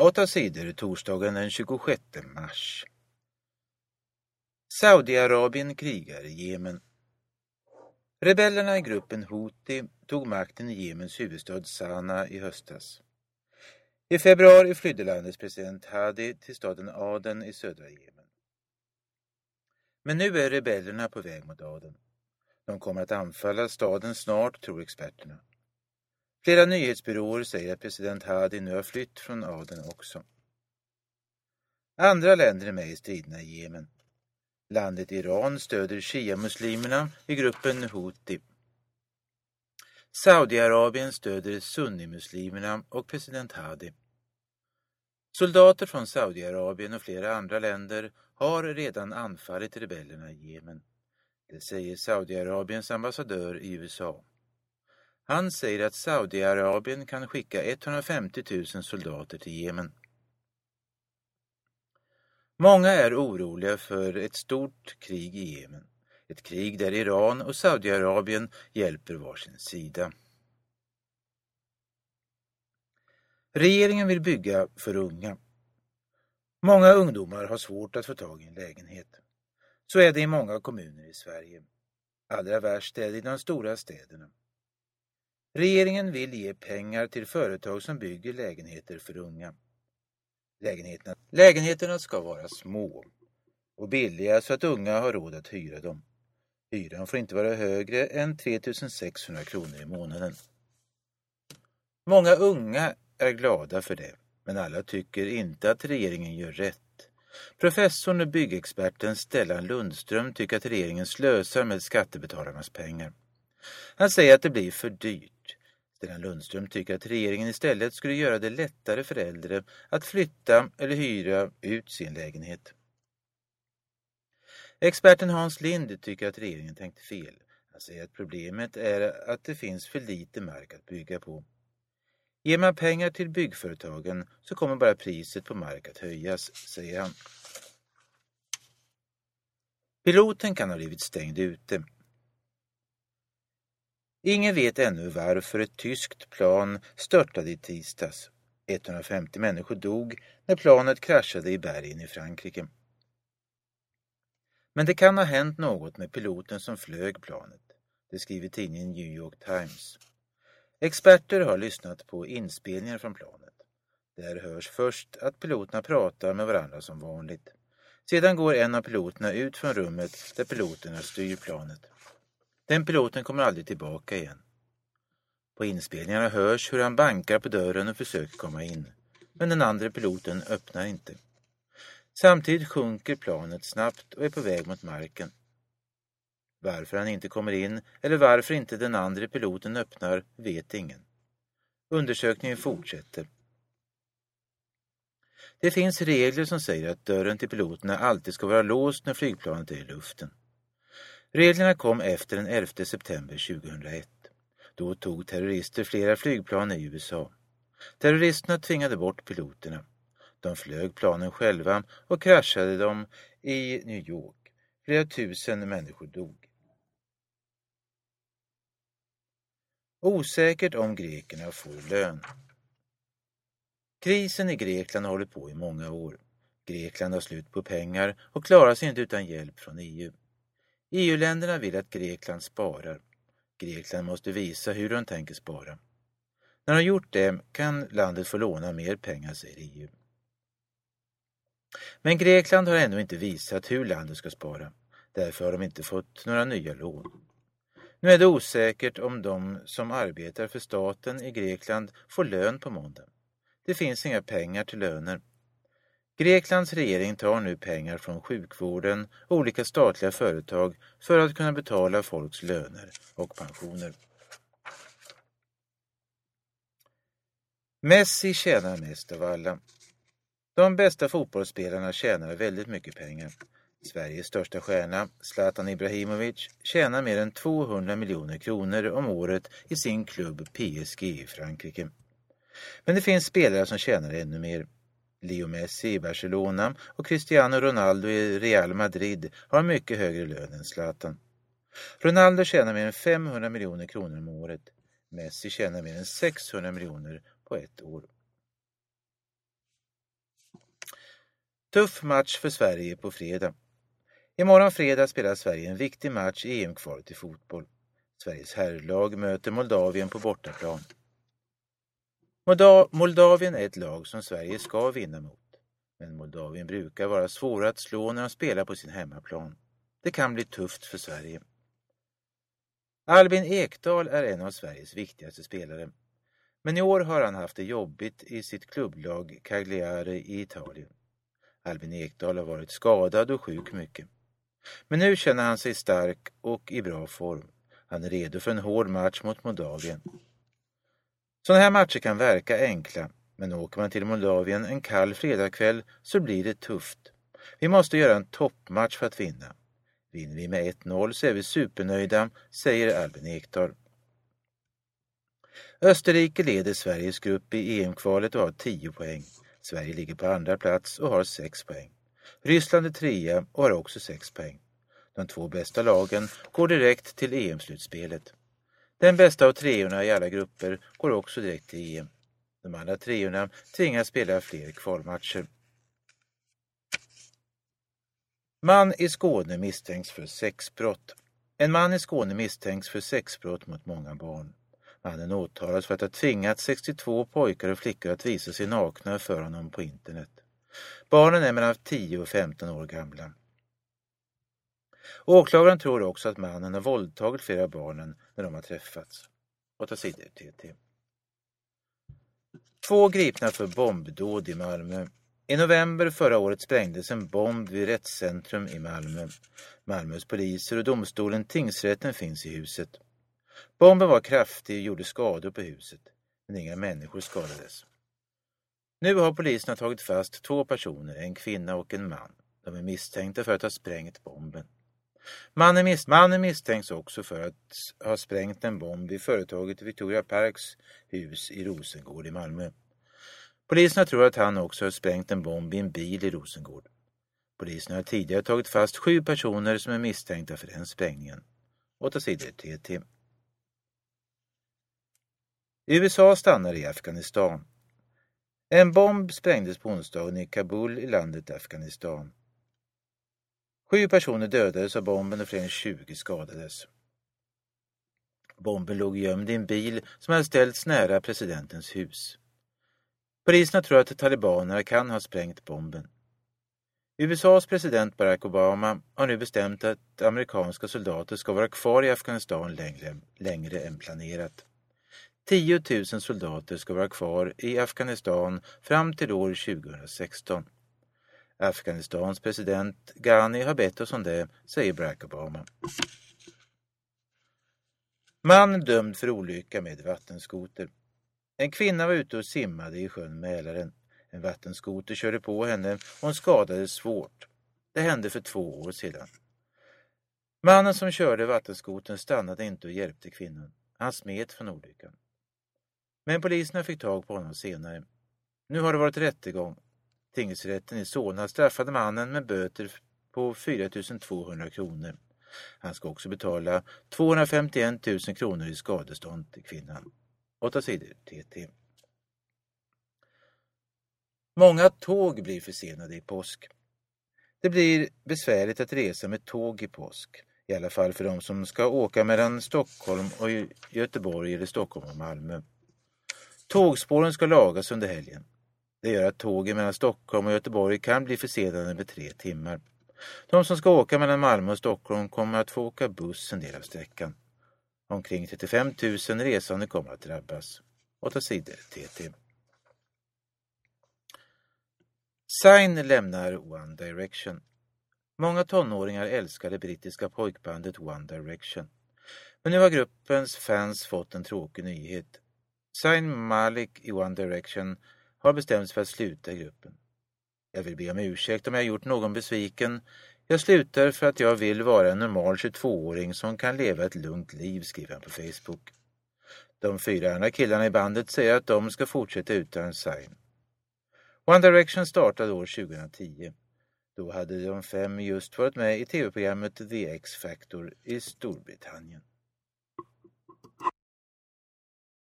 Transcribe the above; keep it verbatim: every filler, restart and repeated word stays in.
Åtta sidor torsdagen den tjugosjätte mars. Saudiarabien krigar i Jemen. Rebellerna i gruppen Houthi tog makten i Jemens huvudstad Sana i höstas. I februari flydde landets president Hadi till staden Aden i södra Jemen. Men nu är rebellerna på väg mot Aden. De kommer att anfalla staden snart, tror experterna. Flera nyhetsbyråer säger att president Hadi nu har flytt från Aden också. Andra länder är med i striderna i Jemen. Landet Iran stöder shia-muslimerna i gruppen Houthi. Saudiarabien stöder sunni-muslimerna och president Hadi. Soldater från Saudiarabien och flera andra länder har redan anfallit rebellerna i Jemen. Det säger Saudiarabiens ambassadör i U S A. Han säger att Saudiarabien kan skicka etthundrafemtio tusen soldater till Jemen. Många är oroliga för ett stort krig i Jemen. Ett krig där Iran och Saudiarabien hjälper varsin sida. Regeringen vill bygga för unga. Många ungdomar har svårt att få tag i en lägenhet. Så är det i många kommuner i Sverige. Allra värst är det i de stora städerna. Regeringen vill ge pengar till företag som bygger lägenheter för unga. Lägenheterna, lägenheterna ska vara små och billiga så att unga har råd att hyra dem. Hyran får inte vara högre än tre tusen sexhundra kronor i månaden. Många unga är glada för det, men alla tycker inte att regeringen gör rätt. Professorn och byggexperten Stellan Lundström tycker att regeringen slösar med skattebetalarnas pengar. Han säger att det blir för dyrt. Stellan Lundström tycker att regeringen istället skulle göra det lättare för äldre att flytta eller hyra ut sin lägenhet. Experten Hans Lind tycker att regeringen tänkte fel. Han säger att problemet är att det finns för lite mark att bygga på. Ger man pengar till byggföretagen så kommer bara priset på mark att höjas, säger han. Piloten kan ha blivit stängd ute. Ingen vet ännu varför ett tyskt plan störtade i tisdags. etthundrafemtio människor dog när planet kraschade i bergen i Frankrike. Men det kan ha hänt något med piloten som flög planet. Det skriver tidningen New York Times. Experter har lyssnat på inspelningar från planet. Där hörs först att piloterna pratar med varandra som vanligt. Sedan går en av piloterna ut från rummet där piloterna styr planet. Den piloten kommer aldrig tillbaka igen. På inspelningarna hörs hur han bankar på dörren och försöker komma in. Men den andra piloten öppnar inte. Samtidigt sjunker planet snabbt och är på väg mot marken. Varför han inte kommer in eller varför inte den andra piloten öppnar vet ingen. Undersökningen fortsätter. Det finns regler som säger att dörren till piloterna alltid ska vara låst när flygplanet är i luften. Reglerna kom efter den elfte september tjugohundraett. Då tog terrorister flera flygplan i U S A. Terroristerna tvingade bort piloterna. De flög planen själva och kraschade dem i New York. Flera tusen människor dog. Osäkert om grekerna får lön. Krisen i Grekland håller på i många år. Grekland har slut på pengar och klarar sig inte utan hjälp från E U. E U-länderna vill att Grekland sparar. Grekland måste visa hur de tänker spara. När de gjort det kan landet få låna mer pengar, säger E U. Men Grekland har ännu inte visat hur landet ska spara. Därför har de inte fått några nya lån. Nu är det osäkert om de som arbetar för staten i Grekland får lön på måndag. Det finns inga pengar till löner. Greklands regering tar nu pengar från sjukvården och olika statliga företag för att kunna betala folks löner och pensioner. Messi tjänar mest av alla. De bästa fotbollsspelarna tjänar väldigt mycket pengar. Sveriges största stjärna, Zlatan Ibrahimovic, tjänar mer än tvåhundra miljoner kronor om året i sin klubb P S G i Frankrike. Men det finns spelare som tjänar ännu mer. Leo Messi i Barcelona och Cristiano Ronaldo i Real Madrid har mycket högre lön än Zlatan. Ronaldo tjänar mer än femhundra miljoner kronor om året. Messi tjänar mer än sexhundra miljoner på ett år. Tuff match för Sverige på fredag. Imorgon fredag spelar Sverige en viktig match i E M-kvalet i fotboll. Sveriges herrlag möter Moldavien på bortaplan. Molda- Moldavien är ett lag som Sverige ska vinna mot. Men Moldavien brukar vara svåra att slå när de spelar på sin hemmaplan. Det kan bli tufft för Sverige. Albin Ekdal är en av Sveriges viktigaste spelare. Men i år har han haft det jobbigt i sitt klubblag Cagliari i Italien. Albin Ekdal har varit skadad och sjuk mycket. Men nu känner han sig stark och i bra form. Han är redo för en hård match mot Moldavien. Sådana här matcher kan verka enkla, men åker man till Moldavien en kall fredagkväll så blir det tufft. Vi måste göra en toppmatch för att vinna. Vinner vi med ett noll så är vi supernöjda, säger Albin Ekdal. Österrike leder Sveriges grupp i E M-kvalet och har tio poäng. Sverige ligger på andra plats och har sex poäng. Ryssland är trea och har också sex poäng. De två bästa lagen går direkt till E M-slutspelet. Den bästa av treorna i alla grupper går också direkt till E M. De andra treorna tvingas spela fler kvalmatcher. Man i Skåne misstänks för sexbrott. En man i Skåne misstänks för sexbrott mot många barn. Mannen åtalas för att ha tvingat sextiotvå pojkar och flickor att visa sig nakna för honom på internet. Barnen är mellan tio och femton år gamla. Åklagaren tror också att mannen har våldtagit flera barnen när de har träffats. åtta sidor T T. Två gripna för bombdåd i Malmö. I november förra året sprängdes en bomb vid rättscentrum i Malmö. Malmös poliser och domstolen tingsrätten finns i huset. Bomben var kraftig och gjorde skador på huset, men inga människor skadades. Nu har poliserna tagit fast två personer, en kvinna och en man. De är misstänkta för att ha sprängt bomben. Mannen, mis- mannen misstänks också för att ha sprängt en bomb vid företaget Victoria Parks hus i Rosengård i Malmö. Poliserna tror att han också har sprängt en bomb i en bil i Rosengård. Poliserna har tidigare tagit fast sju personer som är misstänkta för den sprängningen. åtta sidor T T. U S A stannar i Afghanistan. En bomb sprängdes på onsdagen i Kabul i landet Afghanistan. Sju personer dödades av bomben och fler än tjugo skadades. Bomben låg gömd i en bil som hade ställts nära presidentens hus. Poliserna tror att talibanerna kan ha sprängt bomben. U S A:s president Barack Obama har nu bestämt att amerikanska soldater ska vara kvar i Afghanistan längre, längre än planerat. tio tusen soldater ska vara kvar i Afghanistan fram till år tjugohundrasexton. Afghanistans president Ghani har bett oss om det, säger Barack Obama. Man dömd för olycka med vattenskoter. En kvinna var ute och simmade i sjön Mälaren. En vattenskoter körde på henne och hon skadades svårt. Det hände för två år sedan. Mannen som körde vattenskoten stannade inte och hjälpte kvinnan. Han smet från olyckan. Men poliserna fick tag på honom senare. Nu har det varit rättegång. Tingsrätten i Solna straffade mannen med böter på fyra tusen tvåhundra kronor. Han ska också betala tvåhundrafemtioen tusen kronor i skadestånd till kvinnan. åtta sidor T T. Många tåg blir försenade i påsk. Det blir besvärligt att resa med tåg i påsk. I alla fall för de som ska åka mellan Stockholm och Göteborg eller Stockholm och Malmö. Tågspåren ska lagas under helgen. Det gör att tågen mellan Stockholm och Göteborg kan bli försenade med tre timmar. De som ska åka mellan Malmö och Stockholm kommer att få åka buss en del av sträckan. Omkring trettiofem tusen resande kommer att drabbas. åtta sidor T T. Zayn lämnar One Direction. Många tonåringar älskar det brittiska pojkbandet One Direction. Men nu har gruppens fans fått en tråkig nyhet. Zayn Malik i One Direction har bestämt sig för att sluta i gruppen. Jag vill be om ursäkt om jag gjort någon besviken. Jag slutar för att jag vill vara en normal tjugotvååring som kan leva ett lugnt liv, skriver han på Facebook. De fyra andra killarna i bandet säger att de ska fortsätta utan Zayn. One Direction startade år tjugohundratio. Då hade de fem just varit med i tv-programmet The X Factor i Storbritannien.